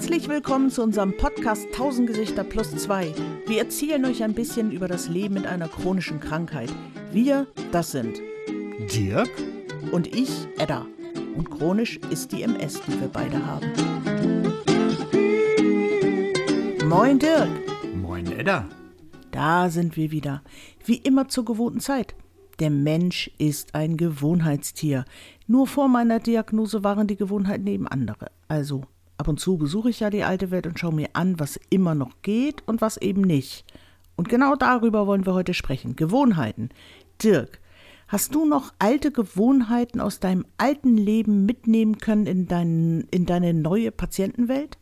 Herzlich willkommen zu unserem Podcast 1000 Gesichter plus 2. Wir erzählen euch ein bisschen über das Leben mit einer chronischen Krankheit. Wir, das sind Dirk und ich, Edda. Und chronisch ist die MS, die wir beide haben. Moin Dirk. Moin Edda. Da sind wir wieder. Wie immer zur gewohnten Zeit. Der Mensch ist ein Gewohnheitstier. Nur vor meiner Diagnose waren die Gewohnheiten eben andere. Also ab und zu besuche ich ja die alte Welt und schaue mir an, was immer noch geht und was eben nicht. Und genau darüber wollen wir heute sprechen. Gewohnheiten. Dirk, hast du noch alte Gewohnheiten aus deinem alten Leben mitnehmen können in deine neue Patientenwelt?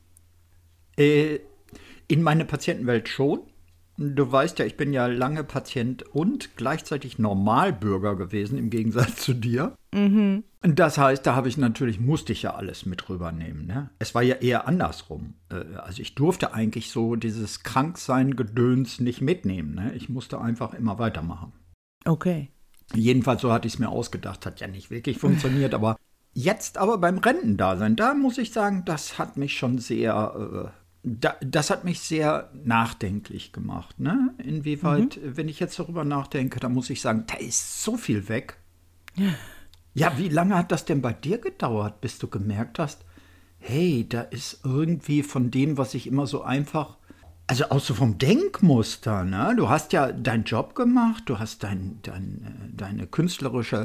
In meine Patientenwelt schon. Du weißt ja, ich bin ja lange Patient und gleichzeitig Normalbürger gewesen, im Gegensatz zu dir. Mhm. Das heißt, musste ich ja alles mit rübernehmen. Ne? Es war ja eher andersrum. Also ich durfte eigentlich so dieses Kranksein-Gedöns nicht mitnehmen. Ne? Ich musste einfach immer weitermachen. Okay. Jedenfalls so hatte ich es mir ausgedacht, hat ja nicht wirklich funktioniert. Aber jetzt beim Rentendasein, da muss ich sagen, das hat mich schon sehr... Das hat mich sehr nachdenklich gemacht, ne? Inwieweit, wenn ich jetzt darüber nachdenke, da muss ich sagen, da ist so viel weg. Ja, wie lange hat das denn bei dir gedauert, bis du gemerkt hast, hey, da ist irgendwie von dem, was ich immer so einfach, also auch so vom Denkmuster, ne? Du hast ja deinen Job gemacht, du hast deine künstlerische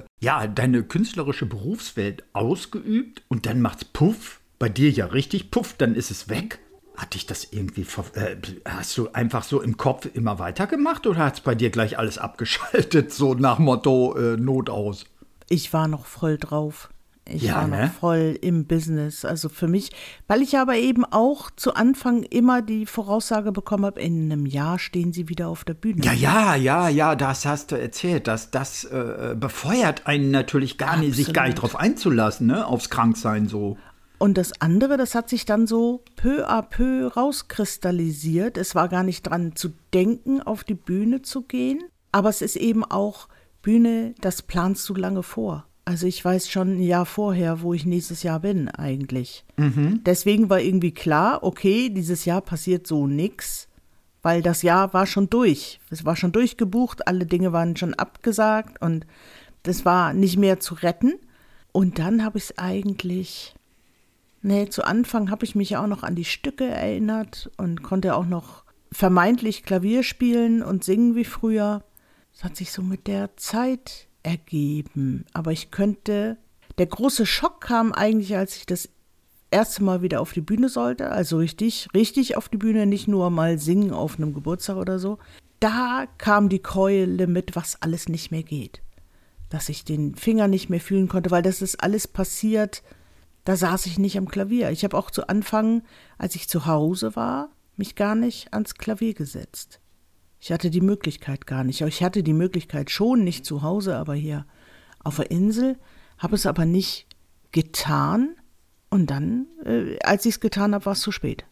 Berufswelt ausgeübt und dann macht's puff, bei dir ja richtig puff, dann ist es weg. Hat dich das irgendwie, hast du einfach so im Kopf immer weitergemacht oder hat es bei dir gleich alles abgeschaltet, so nach Motto Not aus? Ich war noch voll drauf. Ich war ne? noch voll im Business. Also für mich, weil ich aber eben auch zu Anfang immer die Voraussage bekommen habe, in einem Jahr stehen sie wieder auf der Bühne. Ja, das hast du erzählt. Das befeuert einen natürlich sich gar nicht drauf einzulassen, ne, aufs Kranksein so. Und das andere, das hat sich dann so peu à peu rauskristallisiert. Es war gar nicht dran zu denken, auf die Bühne zu gehen. Aber es ist eben auch Bühne, das planst du lange vor. Also ich weiß schon ein Jahr vorher, wo ich nächstes Jahr bin eigentlich. Deswegen war irgendwie klar, okay, dieses Jahr passiert so nix, weil das Jahr war schon durch. Es war schon durchgebucht, alle Dinge waren schon abgesagt und das war nicht mehr zu retten. Und dann habe ich es eigentlich... zu Anfang habe ich mich auch noch an die Stücke erinnert und konnte auch noch vermeintlich Klavier spielen und singen wie früher. Das hat sich so mit der Zeit ergeben. Aber der große Schock kam eigentlich, als ich das erste Mal wieder auf die Bühne sollte. Also richtig auf die Bühne, nicht nur mal singen auf einem Geburtstag oder so. Da kam die Keule mit, was alles nicht mehr geht. Dass ich den Finger nicht mehr fühlen konnte, weil das ist alles passiert. Da saß ich nicht am Klavier. Ich habe auch zu Anfang, als ich zu Hause war, mich gar nicht ans Klavier gesetzt. Ich hatte die Möglichkeit gar nicht. Ich hatte die Möglichkeit schon, nicht zu Hause, aber hier auf der Insel, habe es aber nicht getan. Und dann, als ich es getan habe, war es zu spät.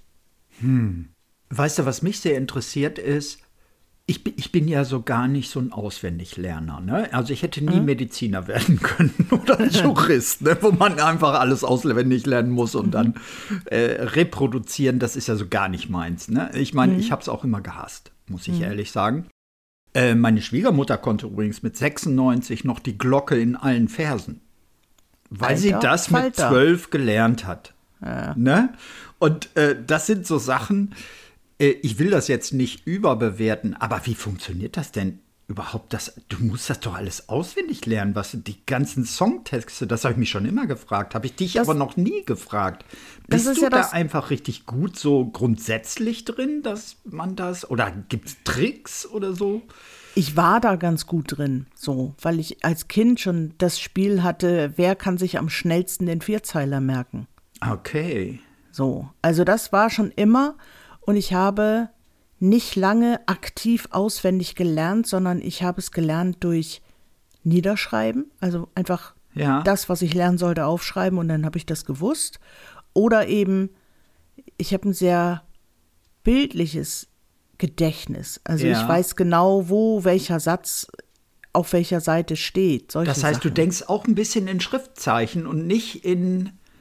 Weißt du, was mich sehr interessiert ist, ich bin ja so gar nicht so ein Auswendiglerner, ne? Also ich hätte nie Mediziner werden können oder Jurist, ne? Wo man einfach alles auswendig lernen muss und dann reproduzieren, das ist ja so gar nicht meins, ne? Ich meine, ich habe es auch immer gehasst, muss ich ehrlich sagen. Meine Schwiegermutter konnte übrigens mit 96 noch die Glocke in allen Versen, weil sie das mit 12 gelernt hat, ne? Und das sind so Sachen... Ich will das jetzt nicht überbewerten, aber wie funktioniert das denn überhaupt? Du musst das doch alles auswendig lernen, die ganzen Songtexte, das habe ich mich schon immer gefragt, habe ich dich aber noch nie gefragt. Bist du da einfach richtig gut so grundsätzlich drin, dass man das, oder gibt es Tricks oder so? Ich war da ganz gut drin, so, weil ich als Kind schon das Spiel hatte, wer kann sich am schnellsten den Vierzeiler merken. Okay. So, also das war schon immer. Und ich habe nicht lange aktiv auswendig gelernt, sondern ich habe es gelernt durch Niederschreiben. Also einfach das, was ich lernen sollte, aufschreiben und dann habe ich das gewusst. Oder eben, ich habe ein sehr bildliches Gedächtnis. Also ich weiß genau, wo welcher Satz auf welcher Seite steht. Das heißt, du denkst auch ein bisschen in Schriftzeichen und nicht in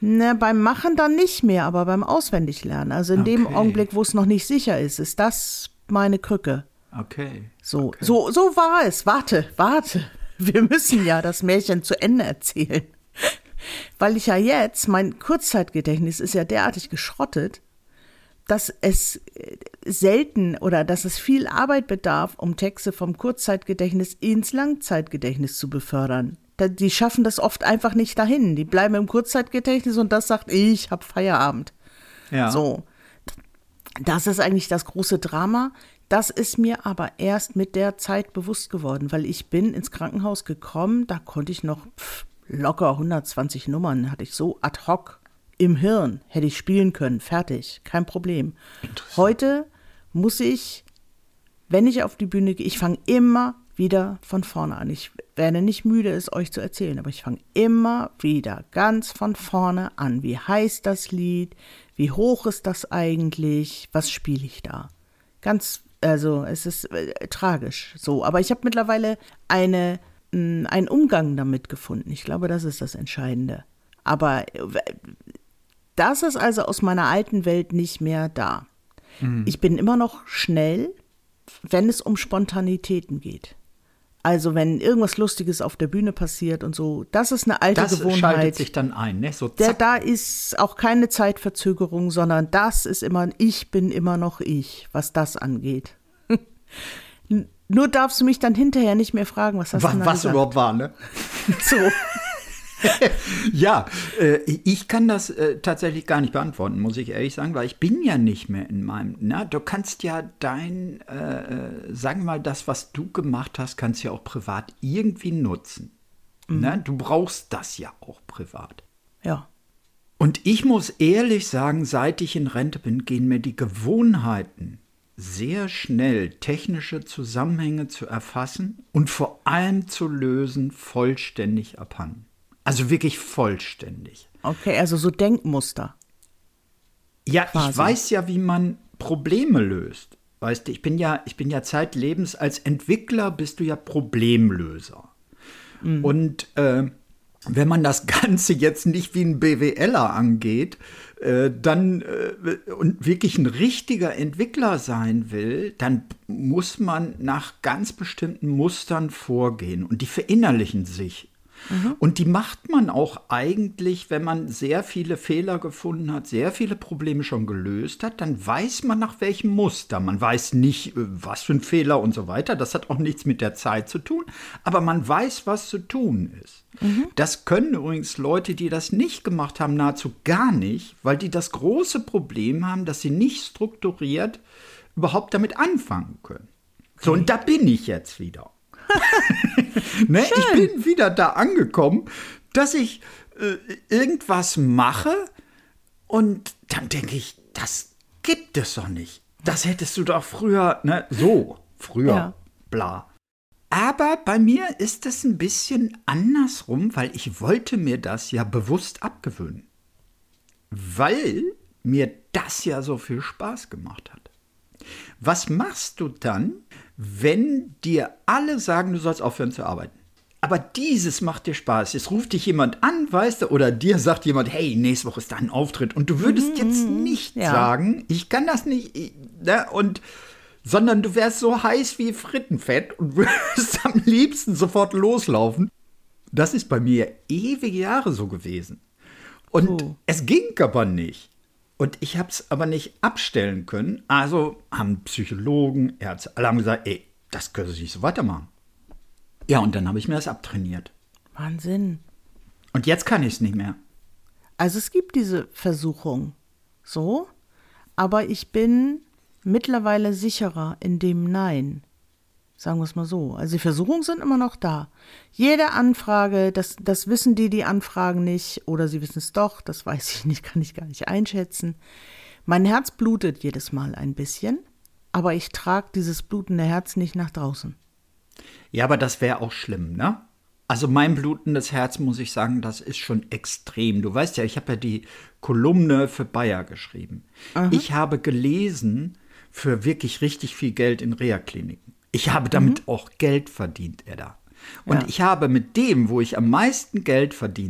Na, beim Machen dann nicht mehr, aber beim Auswendiglernen. Also in dem Augenblick, wo es noch nicht sicher ist das meine Krücke. Okay. So, okay. so war es. Warte. Wir müssen ja das Märchen zu Ende erzählen. Weil ich ja jetzt, mein Kurzzeitgedächtnis ist ja derartig geschrottet, dass es selten oder dass es viel Arbeit bedarf, um Texte vom Kurzzeitgedächtnis ins Langzeitgedächtnis zu befördern. Die schaffen das oft einfach nicht dahin. Die bleiben im Kurzzeitgedächtnis und das sagt, ich habe Feierabend. Ja. So, das ist eigentlich das große Drama. Das ist mir aber erst mit der Zeit bewusst geworden, weil ich bin ins Krankenhaus gekommen, da konnte ich noch locker 120 Nummern, hatte ich so ad hoc im Hirn, hätte ich spielen können, fertig, kein Problem. Heute muss ich, wenn ich auf die Bühne gehe, ich fange immer wieder von vorne an. Ich werde nicht müde, es euch zu erzählen, aber ich fange immer wieder ganz von vorne an. Wie heißt das Lied? Wie hoch ist das eigentlich? Was spiele ich da? Also es ist tragisch so. Aber ich habe mittlerweile einen Umgang damit gefunden. Ich glaube, das ist das Entscheidende. Aber das ist also aus meiner alten Welt nicht mehr da. Mhm. Ich bin immer noch schnell, wenn es um Spontanitäten geht. Also wenn irgendwas Lustiges auf der Bühne passiert und so, das ist eine alte Gewohnheit. Das schaltet sich dann ein, ne? So da ist auch keine Zeitverzögerung, sondern das ist immer, ich bin immer noch ich, was das angeht. Nur darfst du mich dann hinterher nicht mehr fragen, was hast du da gesagt? Überhaupt war, ne? So. Ja, ich kann das tatsächlich gar nicht beantworten, muss ich ehrlich sagen, weil ich bin ja nicht mehr in meinem, du kannst ja sagen wir mal, das, was du gemacht hast, kannst du ja auch privat irgendwie nutzen. Mhm. Ne? Du brauchst das ja auch privat. Ja. Und ich muss ehrlich sagen, seit ich in Rente bin, gehen mir die Gewohnheiten, sehr schnell technische Zusammenhänge zu erfassen und vor allem zu lösen, vollständig abhanden. Also wirklich vollständig. Okay, also so Denkmuster. Ja, quasi. Ich weiß ja, wie man Probleme löst. Weißt du, ich bin ja zeitlebens als Entwickler bist du ja Problemlöser. Mhm. Und wenn man das Ganze jetzt nicht wie ein BWLer angeht, und wirklich ein richtiger Entwickler sein will, dann muss man nach ganz bestimmten Mustern vorgehen und die verinnerlichen sich. Mhm. Und die macht man auch eigentlich, wenn man sehr viele Fehler gefunden hat, sehr viele Probleme schon gelöst hat, dann weiß man nach welchem Muster. Man weiß nicht, was für ein Fehler und so weiter. Das hat auch nichts mit der Zeit zu tun, aber man weiß, was zu tun ist. Mhm. Das können übrigens Leute, die das nicht gemacht haben, nahezu gar nicht, weil die das große Problem haben, dass sie nicht strukturiert überhaupt damit anfangen können. Okay. So, und da bin ich jetzt wieder. Ne, ich bin wieder da angekommen, dass ich irgendwas mache und dann denke ich, das gibt es doch nicht. Das hättest du doch früher, bla. Aber bei mir ist es ein bisschen andersrum, weil ich wollte mir das ja bewusst abgewöhnen. Weil mir das ja so viel Spaß gemacht hat. Was machst du dann, wenn dir alle sagen, du sollst aufhören zu arbeiten? Aber dieses macht dir Spaß. Jetzt ruft dich jemand an, weißt du, oder dir sagt jemand, hey, nächste Woche ist da ein Auftritt. Und du würdest jetzt nicht sagen, ich kann das nicht, sondern du wärst so heiß wie Frittenfett und würdest am liebsten sofort loslaufen. Das ist bei mir ewige Jahre so gewesen. Und es ging aber nicht. Und ich habe es aber nicht abstellen können. Also haben Psychologen, Ärzte, alle haben gesagt, ey, das können Sie nicht so weitermachen. Ja, und dann habe ich mir das abtrainiert. Wahnsinn. Und jetzt kann ich es nicht mehr. Also es gibt diese Versuchung, so, aber ich bin mittlerweile sicherer in dem Nein. Sagen wir es mal so. Also die Versuchungen sind immer noch da. Jede Anfrage, das wissen die anfragen nicht oder sie wissen es doch, das weiß ich nicht, kann ich gar nicht einschätzen. Mein Herz blutet jedes Mal ein bisschen, aber ich trage dieses blutende Herz nicht nach draußen. Ja, aber das wäre auch schlimm, ne? Also mein blutendes Herz, muss ich sagen, das ist schon extrem. Du weißt ja, ich habe ja die Kolumne für Bayer geschrieben. Aha. Ich habe gelesen für wirklich richtig viel Geld in Reha-Kliniken. Ich habe damit auch Geld verdient, Edda. Und ich habe mit dem, wo ich am meisten Geld verdient habe,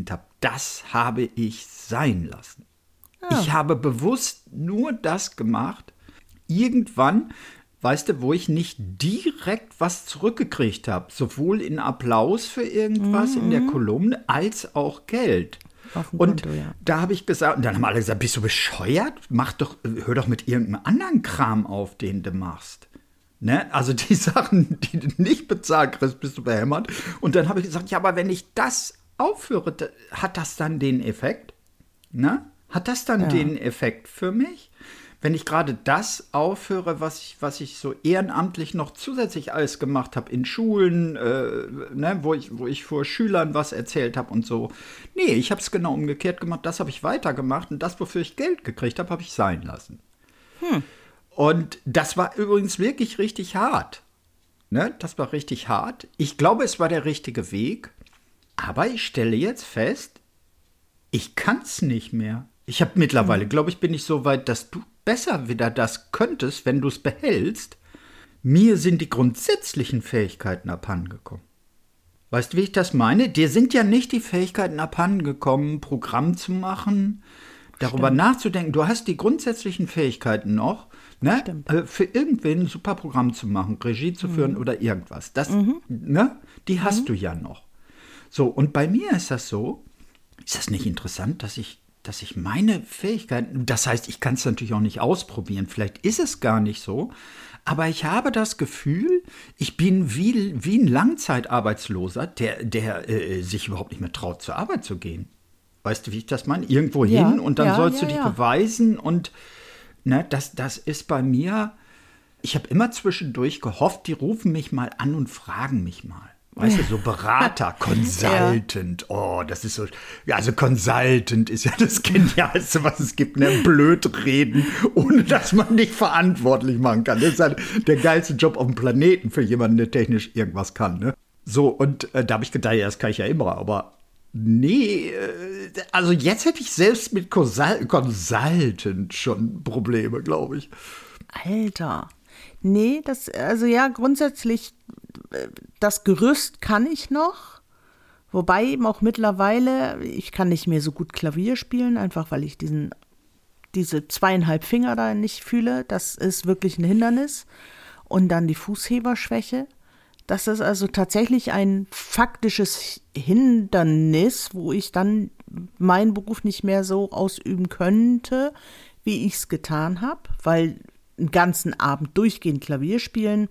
das habe ich sein lassen. Ja. Ich habe bewusst nur das gemacht, irgendwann, weißt du, wo ich nicht direkt was zurückgekriegt habe, sowohl in Applaus für irgendwas in der Kolumne, als auch Geld. Auf dem Und Konto, ja. da habe ich gesagt, und dann haben alle gesagt, bist du bescheuert? Hör doch mit irgendeinem anderen Kram auf, den du machst. Ne? Also die Sachen, die du nicht bezahlt kriegst, bist du behämmert. Und dann habe ich gesagt, ja, aber wenn ich das aufhöre, hat das dann den Effekt? Ne? Hat das dann den Effekt für mich? Wenn ich gerade das aufhöre, was ich so ehrenamtlich noch zusätzlich alles gemacht habe in Schulen, ne, wo ich vor Schülern was erzählt habe und so. Nee, ich habe es genau umgekehrt gemacht. Das habe ich weitergemacht und das, wofür ich Geld gekriegt habe, habe ich sein lassen. Und das war übrigens wirklich richtig hart. Ne? Das war richtig hart. Ich glaube, es war der richtige Weg. Aber ich stelle jetzt fest, ich kann es nicht mehr. Ich habe mittlerweile, glaube ich, bin ich so weit, dass du besser wieder das könntest, wenn du es behältst. Mir sind die grundsätzlichen Fähigkeiten abhandengekommen. Weißt du, wie ich das meine? Dir sind ja nicht die Fähigkeiten abhandengekommen, Programm zu machen, darüber nachzudenken. Du hast die grundsätzlichen Fähigkeiten noch, ne? Für irgendwen ein super Programm zu machen, Regie zu führen oder irgendwas. Das, ne? Die hast du ja noch. So, und bei mir ist das so, ist das nicht interessant, dass ich meine Fähigkeiten, das heißt, ich kann es natürlich auch nicht ausprobieren, vielleicht ist es gar nicht so, aber ich habe das Gefühl, ich bin wie ein Langzeitarbeitsloser, der sich überhaupt nicht mehr traut, zur Arbeit zu gehen. Weißt du, wie ich das meine? Irgendwo hin und dann sollst du dich beweisen und ne, das ist bei mir, ich habe immer zwischendurch gehofft, die rufen mich mal an und fragen mich mal. Weißt du, so Berater, Consultant, oh, das ist so, also Consultant ist ja das Genialste, was es gibt, ne? Blöd reden, ohne dass man dich verantwortlich machen kann. Das ist halt der geilste Job auf dem Planeten für jemanden, der technisch irgendwas kann, ne? So, und da habe ich gedacht, ja, das kann ich ja immer, aber nee, also jetzt hätte ich selbst mit Consultant schon Probleme, glaube ich. Alter. Nee, also ja, grundsätzlich, das Gerüst kann ich noch. Wobei eben auch mittlerweile, ich kann nicht mehr so gut Klavier spielen, einfach weil ich diese 2,5 Finger da nicht fühle. Das ist wirklich ein Hindernis. Und dann die Fußheberschwäche. Das ist also tatsächlich ein faktisches Hindernis, wo ich dann meinen Beruf nicht mehr so ausüben könnte, wie ich es getan habe, weil einen ganzen Abend durchgehend Klavier spielen,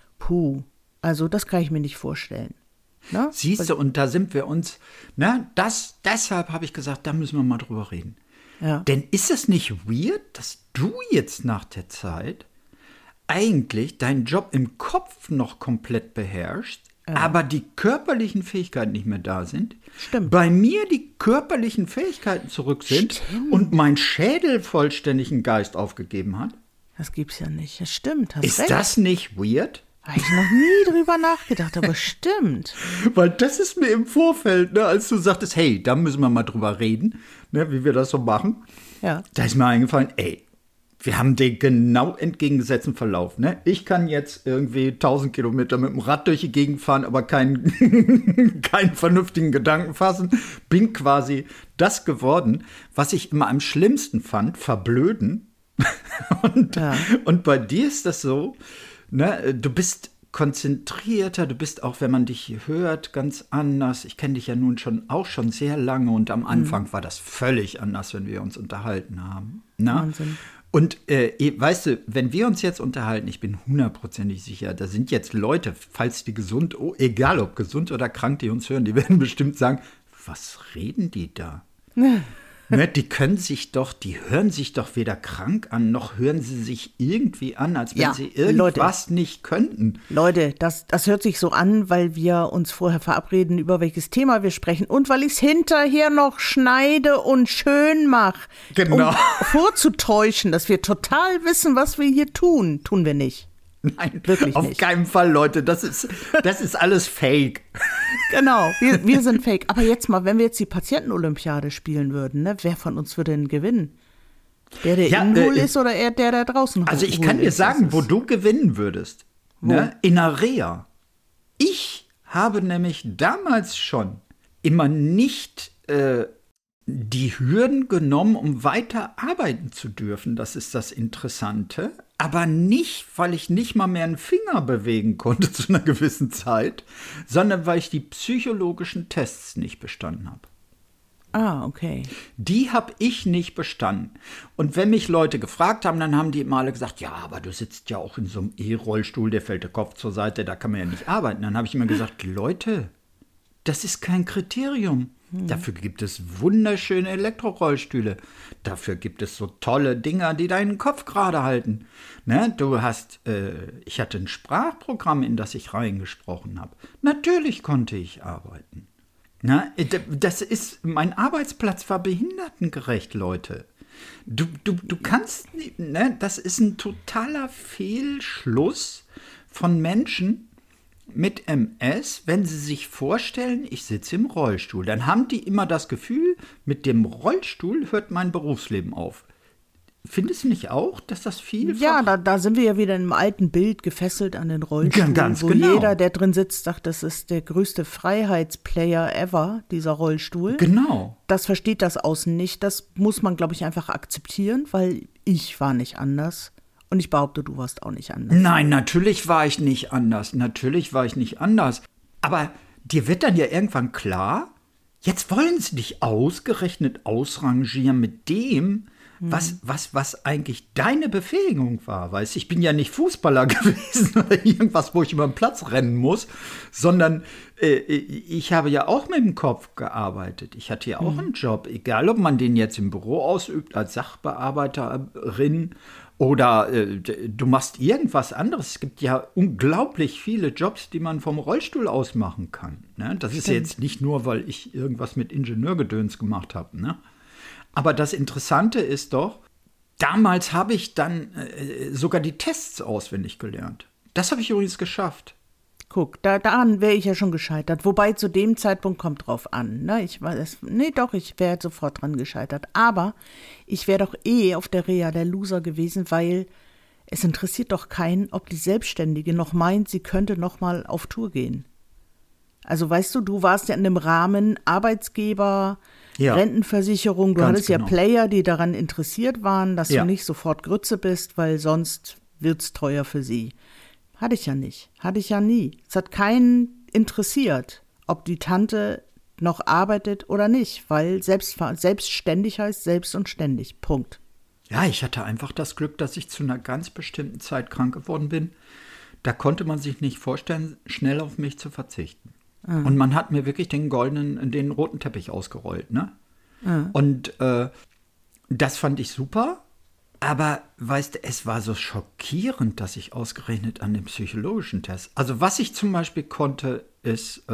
also das kann ich mir nicht vorstellen. Ne? Siehst du, und da sind wir uns, ne, deshalb habe ich gesagt, da müssen wir mal drüber reden. Ja. Denn ist es nicht weird, dass du jetzt nach der Zeit eigentlich deinen Job im Kopf noch komplett beherrschst, aber die körperlichen Fähigkeiten nicht mehr da sind? Stimmt. Bei mir die körperlichen Fähigkeiten zurück sind und mein Schädel vollständigen Geist aufgegeben hat? Das gibt's ja nicht. Das stimmt, hast Ist recht. das nicht weird? Habe ich noch nie drüber nachgedacht, aber stimmt. Weil das ist mir im Vorfeld, ne, als du sagtest, hey, da müssen wir mal drüber reden, ne, wie wir das so machen. Ja. Da ist mir eingefallen, ey, wir haben den genau entgegengesetzten Verlauf. Ne? Ich kann jetzt irgendwie 1000 Kilometer mit dem Rad durch die Gegend fahren, aber keinen vernünftigen Gedanken fassen. Bin quasi das geworden, was ich immer am schlimmsten fand, verblöden. Und bei dir ist das so, ne, du bist konzentrierter, du bist auch, wenn man dich hört, ganz anders. Ich kenne dich ja nun schon sehr lange und am Anfang war das völlig anders, wenn wir uns unterhalten haben. Ne? Wahnsinn. Und weißt du, wenn wir uns jetzt unterhalten, ich bin 100% sicher, da sind jetzt Leute, falls die egal ob gesund oder krank, die uns hören, die werden bestimmt sagen, was reden die da? Ne, die hören sich doch weder krank an, noch hören sie sich irgendwie an, als wenn sie irgendwas nicht könnten. Leute, das hört sich so an, weil wir uns vorher verabreden, über welches Thema wir sprechen und weil ich es hinterher noch schneide und schön mache. Genau. Um vorzutäuschen, dass wir total wissen, was wir hier tun. Tun wir nicht. Nein, wirklich auf nicht. keinen Fall, Leute. Das ist alles Fake. Genau, wir sind fake. Aber jetzt mal, wenn wir jetzt die Patientenolympiade spielen würden, ne, wer von uns würde denn gewinnen? Der innen ist oder der draußen Also ich kann dir sagen, wo du gewinnen würdest. Ne? In einer Reha. Ich habe nämlich damals schon immer nicht die Hürden genommen, um weiter arbeiten zu dürfen. Das ist das Interessante. Aber nicht, weil ich nicht mal mehr einen Finger bewegen konnte zu einer gewissen Zeit, sondern weil ich die psychologischen Tests nicht bestanden habe. Ah, okay. Die habe ich nicht bestanden. Und wenn mich Leute gefragt haben, dann haben die immer alle gesagt, ja, aber du sitzt ja auch in so einem E-Rollstuhl, der fällt der Kopf zur Seite, da kann man ja nicht arbeiten. Dann habe ich immer gesagt, Leute, das ist kein Kriterium. Dafür gibt es wunderschöne Elektrorollstühle. Dafür gibt es so tolle Dinger, die deinen Kopf gerade halten. Ne? Ich hatte ein Sprachprogramm, in das ich reingesprochen habe. Natürlich konnte ich arbeiten. Na, mein Arbeitsplatz war behindertengerecht, Leute. Du kannst, ne, das ist ein totaler Fehlschluss von Menschen mit MS, wenn sie sich vorstellen, ich sitze im Rollstuhl. Dann haben die immer das Gefühl, mit dem Rollstuhl hört mein Berufsleben auf. Findest du nicht auch, dass das viel? Ja, da sind wir ja wieder im alten Bild gefesselt an den Rollstuhl, Ganz wo genau. jeder, der drin sitzt, sagt, das ist der größte Freiheitsplayer ever, dieser Rollstuhl. Genau. Das versteht das Außen nicht. Das muss man, glaube ich, einfach akzeptieren, weil ich war nicht anders. Und ich behaupte, du warst auch nicht anders. Nein, natürlich war ich nicht anders. Aber dir wird dann ja irgendwann klar, jetzt wollen sie dich ausgerechnet ausrangieren mit dem, was eigentlich deine Befähigung war. Weißt, ich bin ja nicht Fußballer gewesen oder irgendwas, wo ich über den Platz rennen muss, sondern ich habe ja auch mit dem Kopf gearbeitet. Ich hatte ja auch einen Job, egal ob man den jetzt im Büro ausübt als Sachbearbeiterin oder du machst irgendwas anderes. Es gibt ja unglaublich viele Jobs, die man vom Rollstuhl aus machen kann. Ne? Das ist ja jetzt nicht nur, weil ich irgendwas mit Ingenieurgedöns gemacht habe. Ne? Aber das Interessante ist doch, damals habe ich dann sogar die Tests auswendig gelernt. Das habe ich übrigens geschafft. Guck, daran wäre ich ja schon gescheitert. Wobei zu dem Zeitpunkt kommt drauf an. Ne? Ich wäre sofort dran gescheitert. Aber ich wäre doch auf der Reha der Loser gewesen, weil es interessiert doch keinen, ob die Selbstständige noch meint, sie könnte noch mal auf Tour gehen. Also weißt du warst ja in dem Rahmen Arbeitsgeber, ja. Rentenversicherung, du hattest genau. Ja Player, die daran interessiert waren, dass du nicht sofort Grütze bist, weil sonst wird's teuer für sie. Hatte ich ja nicht. Hatte ich ja nie. Es hat keinen interessiert, ob die Tante noch arbeitet oder nicht, weil selbstständig heißt selbst und ständig. Punkt. Ja, ich hatte einfach das Glück, dass ich zu einer ganz bestimmten Zeit krank geworden bin. Da konnte man sich nicht vorstellen, schnell auf mich zu verzichten. Und man hat mir wirklich den roten Teppich ausgerollt, ne? Und das fand ich super. Aber, weißt du, es war so schockierend, dass ich ausgerechnet an dem psychologischen Test, also was ich zum Beispiel konnte, ist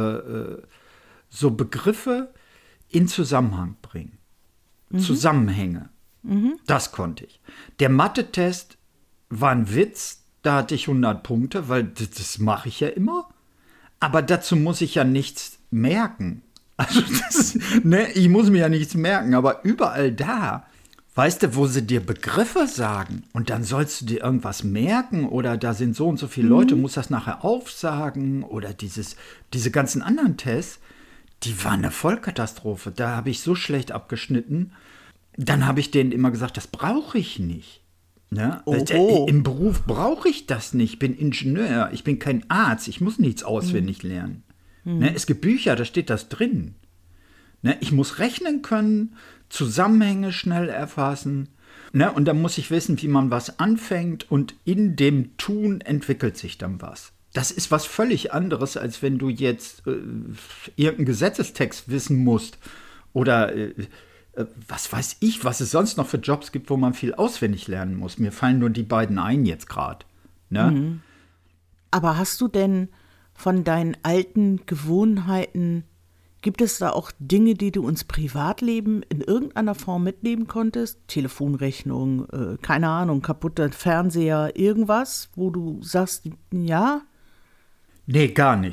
so Begriffe in Zusammenhang bringen. Zusammenhänge. Das konnte ich. Der Mathe-Test war ein Witz, da hatte ich 100 Punkte, weil das mache ich ja immer. Aber dazu muss ich ja nichts merken. Also ich muss mir ja nichts merken, aber überall da, weißt du, wo sie dir Begriffe sagen und dann sollst du dir irgendwas merken oder da sind so und so viele Leute, musst das nachher aufsagen oder diese ganzen anderen Tests, die waren eine Vollkatastrophe. Da habe ich so schlecht abgeschnitten. Dann habe ich denen immer gesagt, das brauche ich nicht. Ne? Im Beruf brauche ich das nicht. Ich bin Ingenieur, ich bin kein Arzt, ich muss nichts auswendig lernen. Ne? Es gibt Bücher, da steht das drin. Ne? Ich muss rechnen können, Zusammenhänge schnell erfassen. Ne? Und dann muss ich wissen, wie man was anfängt und in dem Tun entwickelt sich dann was. Das ist was völlig anderes, als wenn du jetzt irgendeinen Gesetzestext wissen musst oder was weiß ich, was es sonst noch für Jobs gibt, wo man viel auswendig lernen muss. Mir fallen nur die beiden ein jetzt gerade. Ne? Aber hast du denn von deinen alten Gewohnheiten, gibt es da auch Dinge, die du ins Privatleben in irgendeiner Form mitnehmen konntest? Telefonrechnung, keine Ahnung, kaputter Fernseher, irgendwas, wo du sagst, ja? Nee, gar nichts.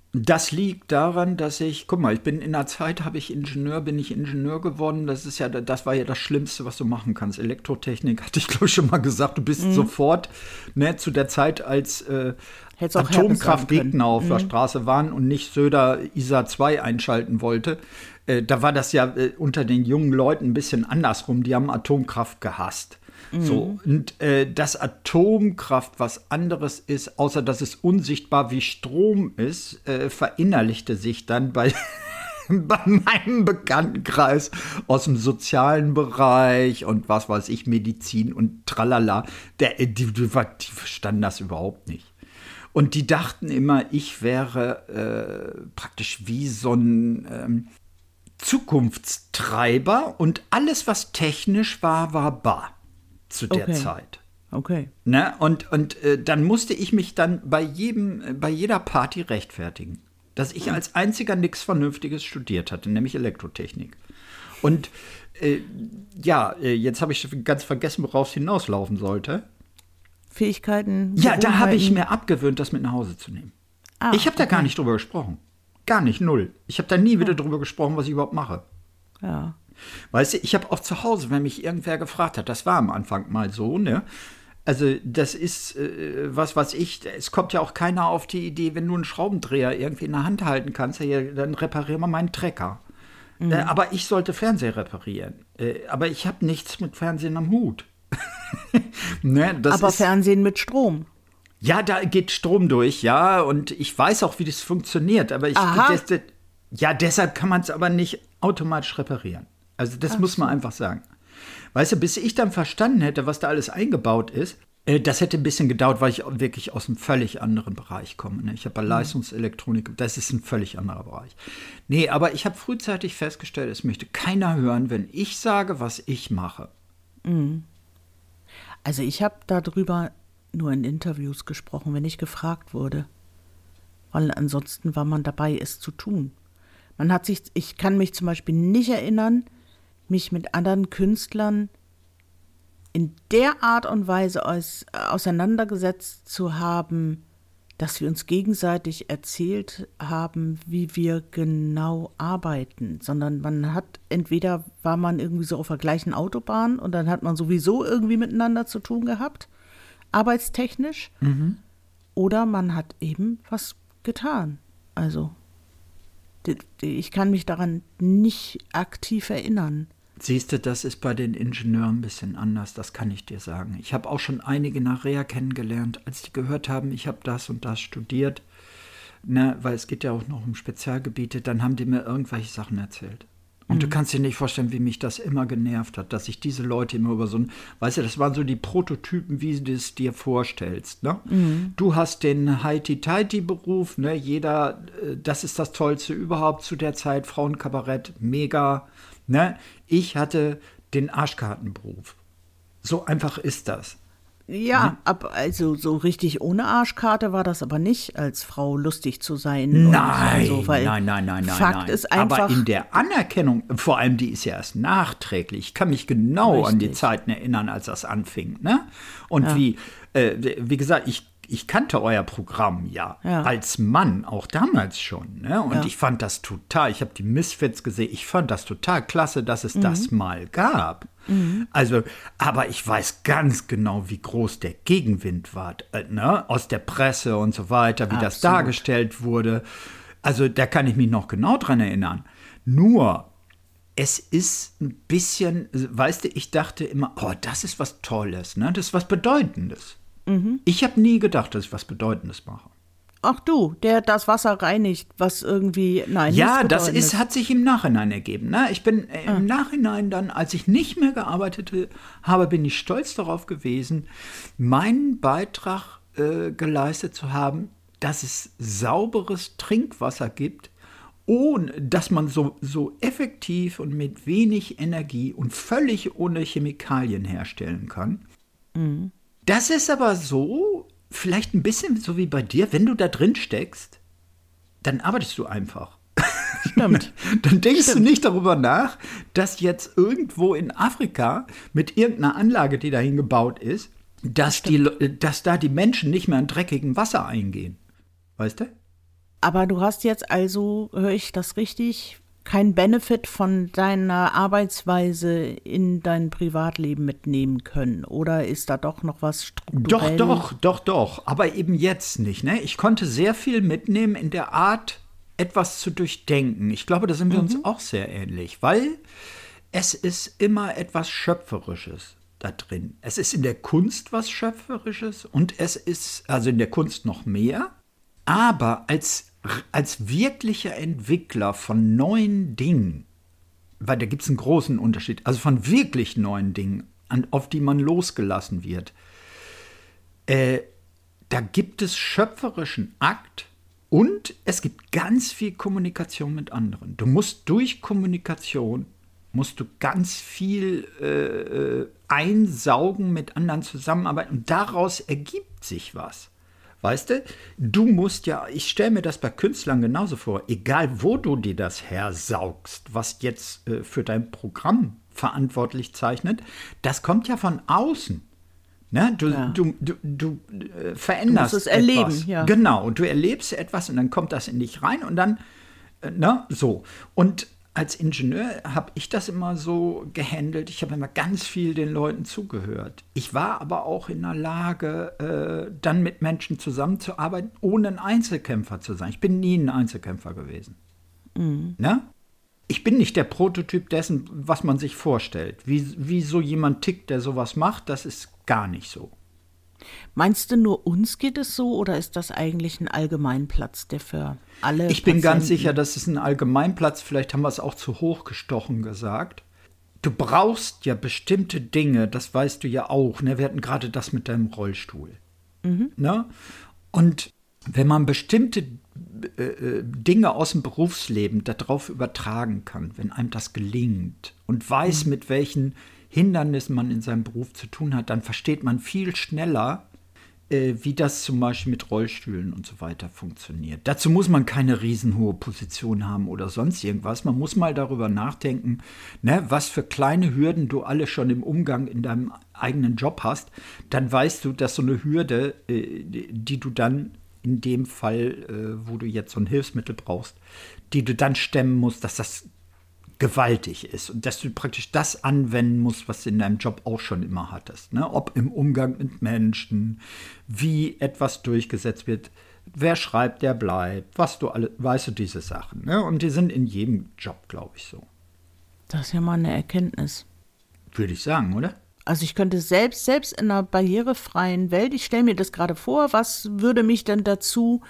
Das liegt daran, dass guck mal, bin in der Zeit, bin ich Ingenieur geworden. Das war ja das Schlimmste, was du machen kannst. Elektrotechnik, hatte ich glaube ich schon mal gesagt. Du bist sofort, ne, zu der Zeit, als Atomkraftgegner auf der Straße waren und nicht Söder ISA 2 einschalten wollte. Da war das ja unter den jungen Leuten ein bisschen andersrum. Die haben Atomkraft gehasst. So, und dass Atomkraft was anderes ist, außer dass es unsichtbar wie Strom ist, verinnerlichte sich dann bei meinem Bekanntenkreis aus dem sozialen Bereich und was weiß ich, Medizin und tralala. Die verstanden das überhaupt nicht. Und die dachten immer, ich wäre praktisch wie so ein Zukunftstreiber und alles, was technisch war, war bar. Zu der Zeit. Okay. Ne? Und dann musste ich mich dann bei jeder Party rechtfertigen, dass ich als einziger nichts Vernünftiges studiert hatte, nämlich Elektrotechnik. Und jetzt habe ich ganz vergessen, worauf es hinauslaufen sollte. Fähigkeiten. Ja, da habe ich mir abgewöhnt, das mit nach Hause zu nehmen. Ich habe da gar nicht drüber gesprochen. Gar nicht, null. Ich habe da nie wieder drüber gesprochen, was ich überhaupt mache. Ja. Weißt du, ich habe auch zu Hause, wenn mich irgendwer gefragt hat, das war am Anfang mal so, ne? Also das ist, was weiß ich, es kommt ja auch keiner auf die Idee, wenn du einen Schraubendreher irgendwie in der Hand halten kannst, dann reparieren wir meinen Trecker. Aber ich sollte Fernseher reparieren. Aber ich habe nichts mit Fernsehen am Hut. Ne, aber Fernsehen mit Strom. Ja, da geht Strom durch, ja, und ich weiß auch, wie das funktioniert, aber deshalb kann man es aber nicht automatisch reparieren. Also das muss man einfach sagen. Weißt du, bis ich dann verstanden hätte, was da alles eingebaut ist, das hätte ein bisschen gedauert, weil ich wirklich aus einem völlig anderen Bereich komme. Ne? Ich habe bei Leistungselektronik, das ist ein völlig anderer Bereich. Nee, aber ich habe frühzeitig festgestellt, es möchte keiner hören, wenn ich sage, was ich mache. Also ich habe darüber nur in Interviews gesprochen, wenn ich gefragt wurde. Weil ansonsten war man dabei, es zu tun. Ich kann mich zum Beispiel nicht erinnern, mich mit anderen Künstlern in der Art und Weise auseinandergesetzt zu haben, dass wir uns gegenseitig erzählt haben, wie wir genau arbeiten, sondern entweder war man irgendwie so auf der gleichen Autobahn und dann hat man sowieso irgendwie miteinander zu tun gehabt, arbeitstechnisch, oder man hat eben was getan. Also ich kann mich daran nicht aktiv erinnern. Siehst du, das ist bei den Ingenieuren ein bisschen anders, das kann ich dir sagen. Ich habe auch schon einige nachher kennengelernt, als die gehört haben, ich habe das und das studiert, ne, weil es geht ja auch noch um Spezialgebiete, dann haben die mir irgendwelche Sachen erzählt. Und du kannst dir nicht vorstellen, wie mich das immer genervt hat, dass ich diese Leute immer über so ein, weißt du, das waren so die Prototypen, wie du es dir vorstellst. Ne? Du hast den Heiti-Teiti-Beruf, ne? Jeder, das ist das Tollste überhaupt zu der Zeit, Frauenkabarett, mega. Ne? Ich hatte den Arschkartenberuf. So einfach ist das. Ja, also so richtig ohne Arschkarte war das aber nicht, als Frau lustig zu sein. Nein, so, weil nein. Fakt ist einfach. Aber in der Anerkennung, vor allem die ist ja erst nachträglich. Ich kann mich genau an die Zeiten erinnern, als das anfing. Ne? Und wie gesagt, ich kannte euer Programm als Mann, auch damals schon. Ne? Und ich fand das total, ich habe die Misfits gesehen, ich fand das total klasse, dass es das mal gab. Also, aber ich weiß ganz genau, wie groß der Gegenwind war, ne? Aus der Presse und so weiter, wie das dargestellt wurde. Also, da kann ich mich noch genau dran erinnern. Nur, es ist ein bisschen, weißt du, ich dachte immer, das ist was Tolles, ne? Das ist was Bedeutendes. Ich habe nie gedacht, dass ich was Bedeutendes mache. Ach du, der das Wasser reinigt, was irgendwie, nein. Ja, hat sich im Nachhinein ergeben. Ne? Ich bin im Nachhinein dann, als ich nicht mehr gearbeitet habe, bin ich stolz darauf gewesen, meinen Beitrag geleistet zu haben, dass es sauberes Trinkwasser gibt, ohne, dass man so effektiv und mit wenig Energie und völlig ohne Chemikalien herstellen kann. Das ist aber so, vielleicht ein bisschen so wie bei dir, wenn du da drin steckst, dann arbeitest du einfach. Stimmt. Dann denkst du nicht darüber nach, dass jetzt irgendwo in Afrika mit irgendeiner Anlage, die dahin gebaut ist, dass da die Menschen nicht mehr an dreckigem Wasser eingehen. Weißt du? Aber du hast jetzt also, höre ich das richtig, kein Benefit von deiner Arbeitsweise in dein Privatleben mitnehmen können? Oder ist da doch noch was strukturell? Doch. Aber eben jetzt nicht. Ne? Ich konnte sehr viel mitnehmen in der Art, etwas zu durchdenken. Ich glaube, da sind wir uns auch sehr ähnlich, weil es ist immer etwas Schöpferisches da drin. Es ist in der Kunst was Schöpferisches und es ist, also in der Kunst noch mehr, aber als wirklicher Entwickler von neuen Dingen, weil da gibt es einen großen Unterschied, also von wirklich neuen Dingen, auf die man losgelassen wird, da gibt es schöpferischen Akt und es gibt ganz viel Kommunikation mit anderen. Du musst durch Kommunikation musst du ganz viel einsaugen, mit anderen zusammenarbeiten und daraus ergibt sich was. Weißt du, du musst ja, ich stelle mir das bei Künstlern genauso vor, egal wo du dir das hersaugst, was jetzt für dein Programm verantwortlich zeichnet, das kommt ja von außen. Ne? Du veränderst du musst es erleben, etwas. ja. Genau, und du erlebst etwas und dann kommt das in dich rein und dann, so. Und als Ingenieur habe ich das immer so gehandelt. Ich habe immer ganz viel den Leuten zugehört. Ich war aber auch in der Lage, dann mit Menschen zusammenzuarbeiten, ohne ein Einzelkämpfer zu sein. Ich bin nie ein Einzelkämpfer gewesen. Ne? Ich bin nicht der Prototyp dessen, was man sich vorstellt. Wie so jemand tickt, der sowas macht, das ist gar nicht so. Meinst du, nur uns geht es so oder ist das eigentlich ein Allgemeinplatz, der für alle Ich bin ganz Patienten- sicher, das ist ein Allgemeinplatz. Vielleicht haben wir es auch zu hoch gestochen gesagt. Du brauchst ja bestimmte Dinge, das weißt du ja auch. Ne? Wir hatten gerade das mit deinem Rollstuhl. Ne? Und wenn man bestimmte Dinge aus dem Berufsleben darauf übertragen kann, wenn einem das gelingt und weiß, mit welchen Hindernissen man in seinem Beruf zu tun hat, dann versteht man viel schneller, wie das zum Beispiel mit Rollstühlen und so weiter funktioniert. Dazu muss man keine riesenhohe Position haben oder sonst irgendwas. Man muss mal darüber nachdenken, ne, was für kleine Hürden du alle schon im Umgang in deinem eigenen Job hast. Dann weißt du, dass so eine Hürde, die du dann in dem Fall, wo du jetzt so ein Hilfsmittel brauchst, die du dann stemmen musst, dass das gewaltig ist und dass du praktisch das anwenden musst, was du in deinem Job auch schon immer hattest. Ne? Ob im Umgang mit Menschen, wie etwas durchgesetzt wird, wer schreibt, der bleibt, was du alle, weißt du, diese Sachen. Ne? Und die sind in jedem Job, glaube ich, so. Das ist ja mal eine Erkenntnis. Würde ich sagen, oder? Also ich könnte selbst in einer barrierefreien Welt, ich stelle mir das gerade vor, was würde mich denn dazu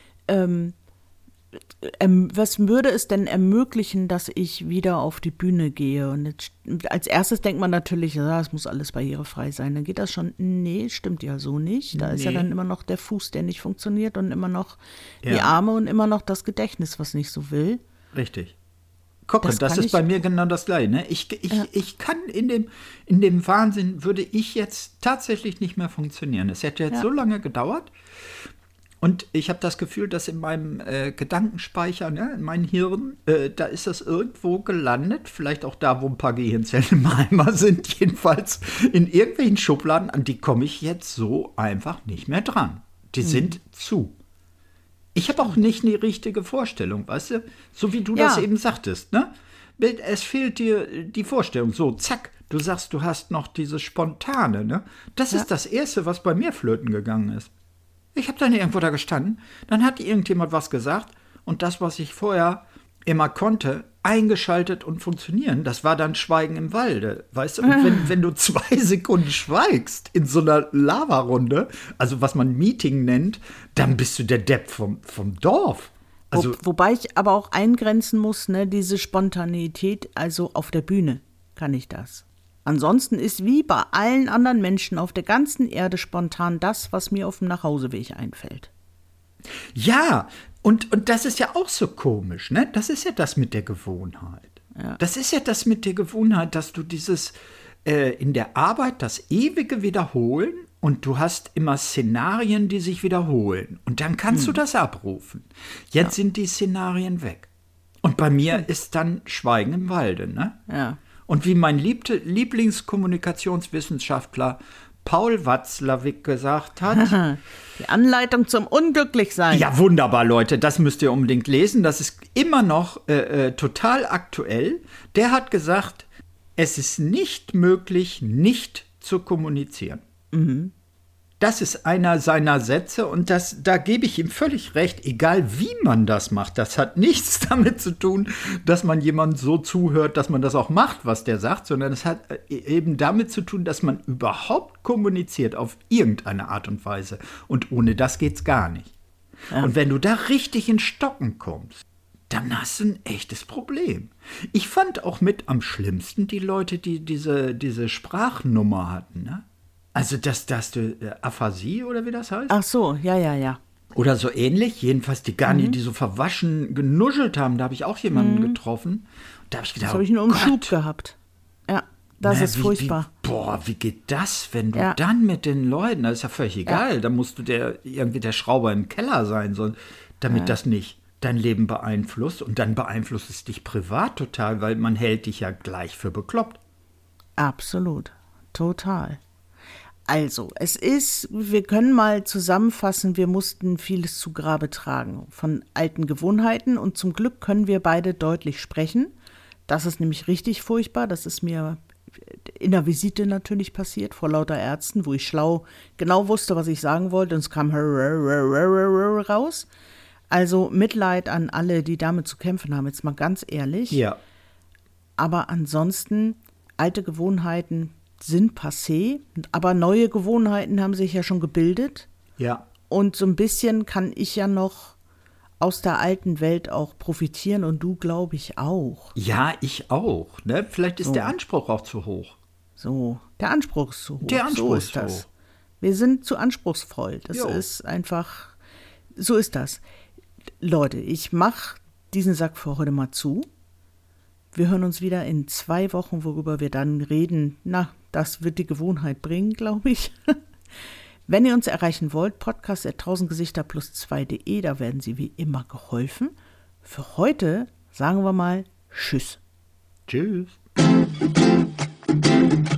was würde es denn ermöglichen, dass ich wieder auf die Bühne gehe? Und jetzt, als erstes denkt man natürlich, ja, es muss alles barrierefrei sein. Dann geht das schon, nee, stimmt ja so nicht. Da ist ja dann immer noch der Fuß, der nicht funktioniert und immer noch die Arme und immer noch das Gedächtnis, was nicht so will. Richtig. Gucke, das ist bei mir genau das Gleiche. Ne? Ich kann in dem Wahnsinn, würde ich jetzt tatsächlich nicht mehr funktionieren. Es hätte jetzt so lange gedauert. Und ich habe das Gefühl, dass in meinem Gedankenspeicher, ne, in meinem Hirn, da ist das irgendwo gelandet. Vielleicht auch da, wo ein paar Gehirnzellen im Eimer sind. Jedenfalls in irgendwelchen Schubladen, an die komme ich jetzt so einfach nicht mehr dran. Die sind zu. Ich habe auch nicht eine richtige Vorstellung, weißt du? So wie du das eben sagtest, ne? Es fehlt dir die Vorstellung. So, zack, du sagst, du hast noch dieses Spontane, ne? Das ist das Erste, was bei mir flöten gegangen ist. Ich habe dann irgendwo da gestanden, dann hat irgendjemand was gesagt und das, was ich vorher immer konnte, eingeschaltet und funktionieren, das war dann Schweigen im Walde, weißt du? Und wenn du 2 Sekunden schweigst in so einer Lavarunde, also was man Meeting nennt, dann bist du der Depp vom Dorf. Also, Wobei ich aber auch eingrenzen muss, ne, diese Spontaneität, also auf der Bühne kann ich das. Ansonsten ist wie bei allen anderen Menschen auf der ganzen Erde spontan das, was mir auf dem Nachhauseweg einfällt. ja, und das ist ja auch so komisch, ne? Das ist ja das mit der Gewohnheit. Ja. Das ist ja das mit der Gewohnheit, dass du dieses in der Arbeit das ewige Wiederholen und du hast immer Szenarien, die sich wiederholen. Und dann kannst du das abrufen. Jetzt sind die Szenarien weg. Und bei mir ist dann Schweigen im Walde, ne? Ja. Und wie mein Lieblingskommunikationswissenschaftter Paul Watzlawick gesagt hat. Die Anleitung zum Unglücklichsein. Ja, wunderbar, Leute. Das müsst ihr unbedingt lesen. Das ist immer noch total aktuell. Der hat gesagt, es ist nicht möglich, nicht zu kommunizieren. Mhm. Das ist einer seiner Sätze und da gebe ich ihm völlig recht, egal wie man das macht. Das hat nichts damit zu tun, dass man jemandem so zuhört, dass man das auch macht, was der sagt, sondern es hat eben damit zu tun, dass man überhaupt kommuniziert auf irgendeine Art und Weise. Und ohne das geht's gar nicht. Ja. Und wenn du da richtig in Stocken kommst, dann hast du ein echtes Problem. Ich fand auch mit am schlimmsten die Leute, die diese Sprachnummer hatten, ne? Also das du Aphasie oder wie das heißt? Ach so, ja. Oder so ähnlich, jedenfalls die gar nicht, die so verwaschen genuschelt haben. Da habe ich auch jemanden getroffen. Da habe ich gedacht, das habe ich nur im Schub gehabt. Ja, das ist furchtbar. Wie geht das, wenn du dann mit den Leuten, das ist ja völlig egal, da musst du irgendwie der Schrauber im Keller sein, damit das nicht dein Leben beeinflusst. Und dann beeinflusst es dich privat total, weil man hält dich ja gleich für bekloppt. Absolut, total. Also, wir können mal zusammenfassen, wir mussten vieles zu Grabe tragen von alten Gewohnheiten und zum Glück können wir beide deutlich sprechen. Das ist nämlich richtig furchtbar, das ist mir in der Visite natürlich passiert, vor lauter Ärzten, wo ich schlau genau wusste, was ich sagen wollte und es kam raus. Also Mitleid an alle, die damit zu kämpfen haben, jetzt mal ganz ehrlich. Ja. Aber ansonsten, alte Gewohnheiten sind passé, aber neue Gewohnheiten haben sich ja schon gebildet. Ja. Und so ein bisschen kann ich ja noch aus der alten Welt auch profitieren und du, glaube ich, auch. Ja, ich auch. Ne? Vielleicht ist der Anspruch auch zu hoch. So, der Anspruch ist zu hoch. Der Anspruch ist das. Wir sind zu anspruchsvoll. Das ist einfach, so ist das. Leute, ich mache diesen Sack für heute mal zu. Wir hören uns wieder in 2 Wochen, worüber wir dann reden. Na, das wird die Gewohnheit bringen, glaube ich. Wenn ihr uns erreichen wollt, podcast@1000gesichter+2.de, da werden Sie wie immer geholfen. Für heute sagen wir mal Tschüss. Tschüss.